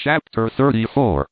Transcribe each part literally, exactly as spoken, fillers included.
Chapter thirty-four.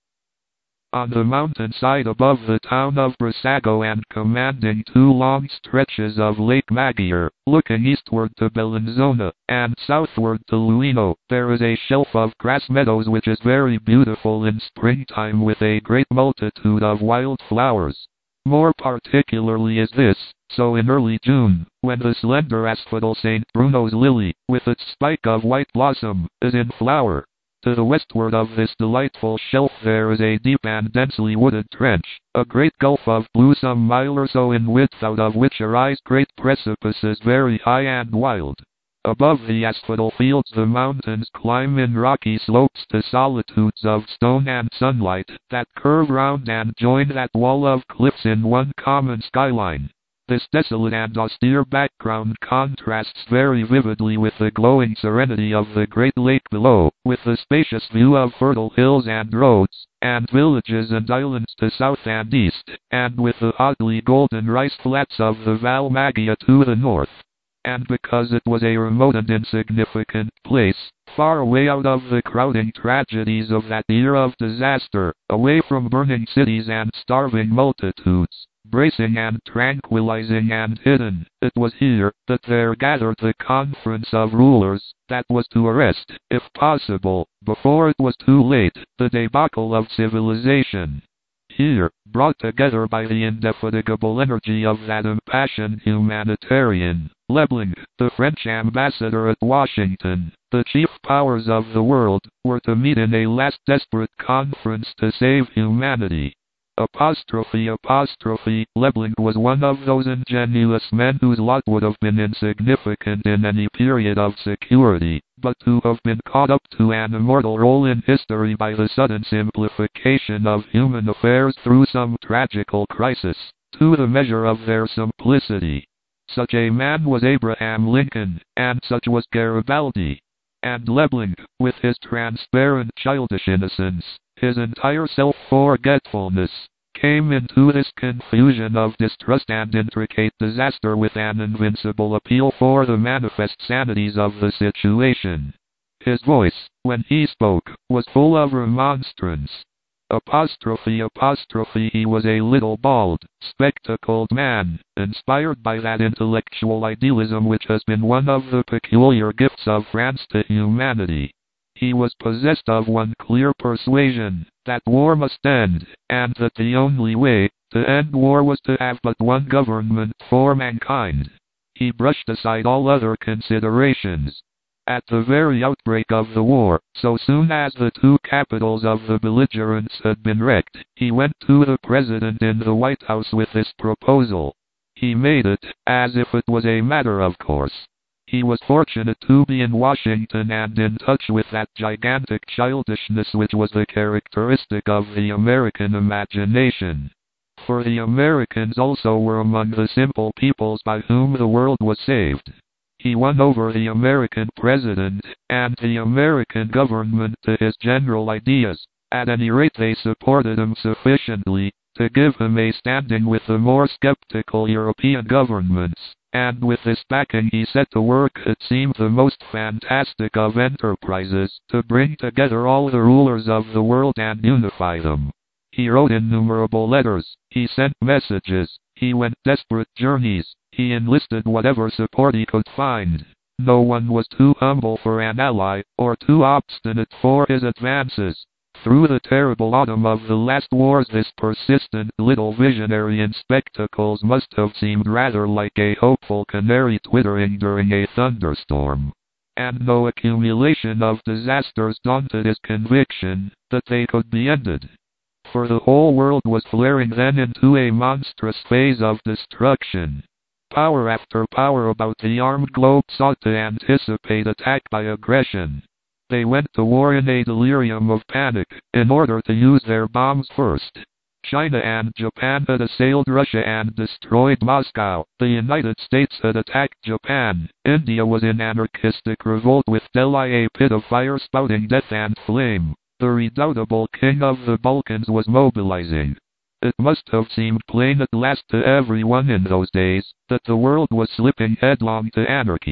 On the mountainside above the town of Brissago and commanding two long stretches of Lake Maggiore, looking eastward to Bellinzona, and southward to Luino, there is a shelf of grass meadows which is very beautiful in springtime with a great multitude of wild flowers. More particularly is this so in early June, when the slender asphodel Saint Bruno's lily, with its spike of white blossom, is in flower. To the westward of this delightful shelf there is a deep and densely wooded trench, a great gulf of blue some mile or so in width, out of which arise great precipices very high and wild. Above the asphodel fields the mountains climb in rocky slopes to solitudes of stone and sunlight, that curve round and join that wall of cliffs in one common skyline. This desolate and austere background contrasts very vividly with the glowing serenity of the great lake below, with the spacious view of fertile hills and roads, and villages and islands to south and east, and with the oddly golden rice flats of the Val Maggia to the north. And because it was a remote and insignificant place, far away out of the crowding tragedies of that era of disaster, away from burning cities and starving multitudes, bracing and tranquilizing and hidden, it was here that there gathered the conference of rulers that was to arrest, if possible, before it was too late, the debacle of civilization. Here, brought together by the indefatigable energy of that impassioned humanitarian, Leblanc, the French ambassador at Washington, the chief powers of the world, were to meet in a last desperate conference to save humanity. Apostrophe apostrophe, Leblanc was one of those ingenious men whose lot would have been insignificant in any period of security, but who have been caught up to an immortal role in history by the sudden simplification of human affairs through some tragical crisis, to the measure of their simplicity. Such a man was Abraham Lincoln, and such was Garibaldi. And Leblanc, with his transparent childish innocence, his entire self-forgetfulness, came into this confusion of distrust and intricate disaster with an invincible appeal for the manifest sanities of the situation. His voice, when he spoke, was full of remonstrance. Apostrophe apostrophe he was a little bald, spectacled man, inspired by that intellectual idealism which has been one of the peculiar gifts of France to humanity. He was possessed of one clear persuasion, that war must end, and that the only way to end war was to have but one government for mankind. He brushed aside all other considerations. At the very outbreak of the war, so soon as the two capitals of the belligerents had been wrecked, he went to the President in the White House with this proposal. He made it, as if it was a matter of course. He was fortunate to be in Washington and in touch with that gigantic childishness which was the characteristic of the American imagination. For the Americans also were among the simple peoples by whom the world was saved. He won over the American president, and the American government to his general ideas. At any rate they supported him sufficiently to give him a standing with the more skeptical European governments, and with this backing he set to work, it seemed the most fantastic of enterprises, to bring together all the rulers of the world and unify them. He wrote innumerable letters, he sent messages, he went desperate journeys, he enlisted whatever support he could find. No one was too humble for an ally, or too obstinate for his advances. Through the terrible autumn of the last wars this persistent little visionary in spectacles must have seemed rather like a hopeful canary twittering during a thunderstorm. And no accumulation of disasters daunted his conviction that they could be ended. For the whole world was flaring then into a monstrous phase of destruction. Power after power about the armed globe sought to anticipate attack by aggression. They went to war in a delirium of panic, in order to use their bombs first. China and Japan had assailed Russia and destroyed Moscow. The United States had attacked Japan. India was in anarchistic revolt with Delhi a pit of fire spouting death and flame. The redoubtable king of the Balkans was mobilizing. It must have seemed plain at last to everyone in those days that the world was slipping headlong to anarchy.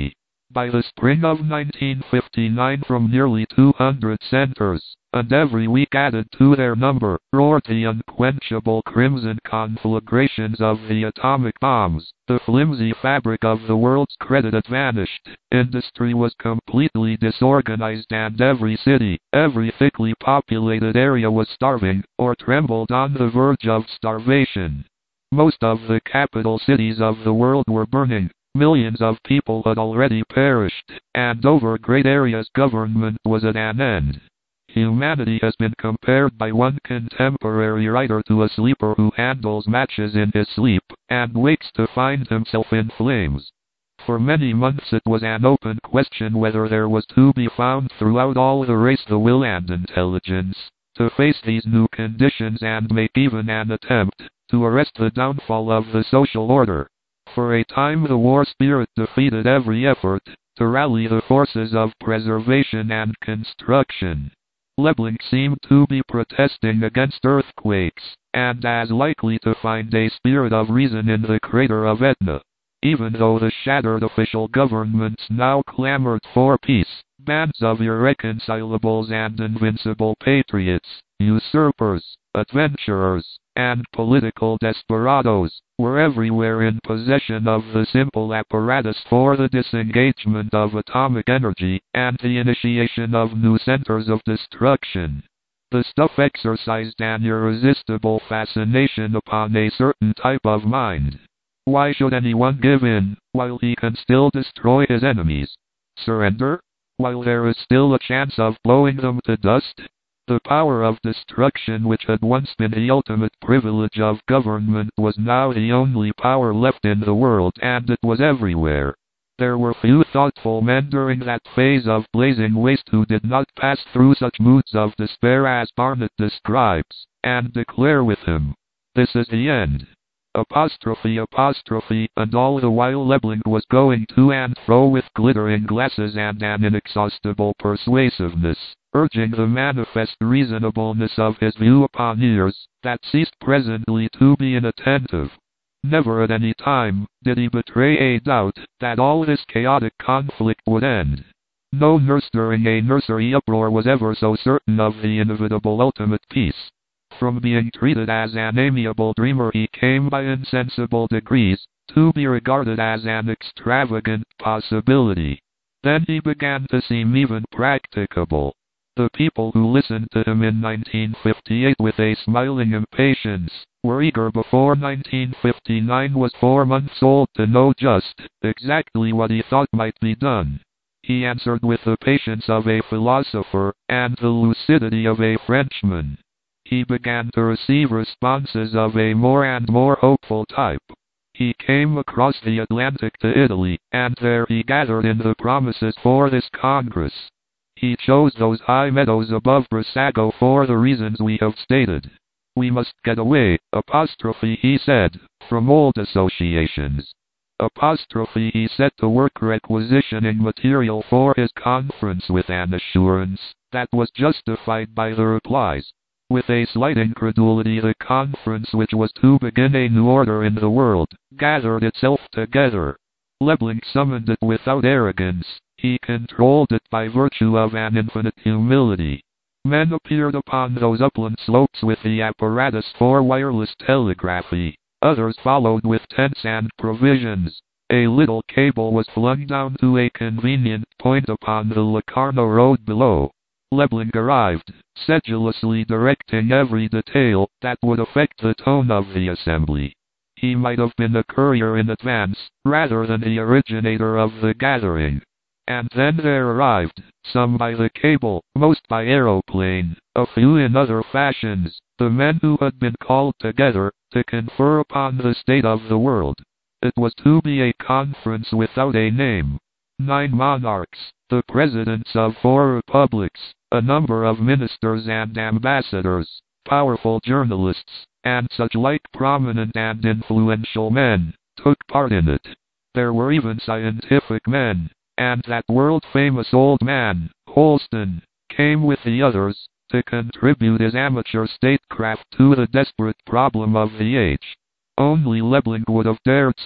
By the spring of nineteen fifty-nine, from nearly two hundred centers, and every week added to their number, roared the unquenchable crimson conflagrations of the atomic bombs. The flimsy fabric of the world's credit had vanished. Industry was completely disorganized, and every city, every thickly populated area was starving, or trembled on the verge of starvation. Most of the capital cities of the world were burning. Millions of people had already perished, and over great areas government was at an end. Humanity has been compared by one contemporary writer to a sleeper who handles matches in his sleep, and wakes to find himself in flames. For many months it was an open question whether there was to be found throughout all the race the will and intelligence to face these new conditions and make even an attempt to arrest the downfall of the social order. For a time the war spirit defeated every effort to rally the forces of preservation and construction. Leblanc seemed to be protesting against earthquakes, and as likely to find a spirit of reason in the crater of Etna. Even though the shattered official governments now clamored for peace, bands of irreconcilables and invincible patriots, usurpers, adventurers, and political desperados, were everywhere in possession of the simple apparatus for the disengagement of atomic energy, and the initiation of new centers of destruction. The stuff exercised an irresistible fascination upon a certain type of mind. Why should anyone give in, while he can still destroy his enemies? Surrender? While there is still a chance of blowing them to dust? The power of destruction, which had once been the ultimate privilege of government, was now the only power left in the world, and it was everywhere. There were few thoughtful men during that phase of blazing waste who did not pass through such moods of despair as Barnett describes, and declare with him, "This is the end." Apostrophe, apostrophe, and all the while Leblanc was going to and fro with glittering glasses and an inexhaustible persuasiveness, urging the manifest reasonableness of his view upon ears that ceased presently to be inattentive. Never at any time did he betray a doubt that all this chaotic conflict would end. No nurse during a nursery uproar was ever so certain of the inevitable ultimate peace. From being treated as an amiable dreamer he came by insensible degrees to be regarded as an extravagant possibility. Then he began to seem even practicable. The people who listened to him in nineteen fifty-eight with a smiling impatience were eager before nineteen fifty-nine was four months old to know just exactly what he thought might be done. He answered with the patience of a philosopher and the lucidity of a Frenchman. He began to receive responses of a more and more hopeful type. He came across the Atlantic to Italy, and there he gathered in the promises for this Congress. He chose those high meadows above Brissago for the reasons we have stated. We must get away, apostrophe, he said, from old associations. Apostrophe, he set to work requisitioning material for his conference with an assurance that was justified by the replies. With a slight incredulity, the conference, which was to begin a new order in the world, gathered itself together. Leblanc summoned it without arrogance. He controlled it by virtue of an infinite humility. Men appeared upon those upland slopes with the apparatus for wireless telegraphy. Others followed with tents and provisions. A little cable was flung down to a convenient point upon the Locarno road below. Leblanc arrived, sedulously directing every detail that would affect the tone of the assembly. He might have been a courier in advance, rather than the originator of the gathering. And then there arrived, some by the cable, most by aeroplane, a few in other fashions, the men who had been called together to confer upon the state of the world. It was to be a conference without a name. Nine monarchs, the presidents of four republics, a number of ministers and ambassadors, powerful journalists, and such like prominent and influential men, took part in it. There were even scientific men, and that world-famous old man, Holston, came with the others, to contribute his amateur statecraft to the desperate problem of the age. Only Leblanc would have dared so,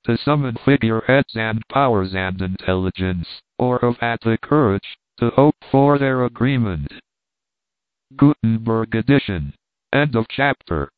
to summon figureheads and powers and intelligence, or have had the courage to hope for their agreement. Gutenberg edition. End of chapter.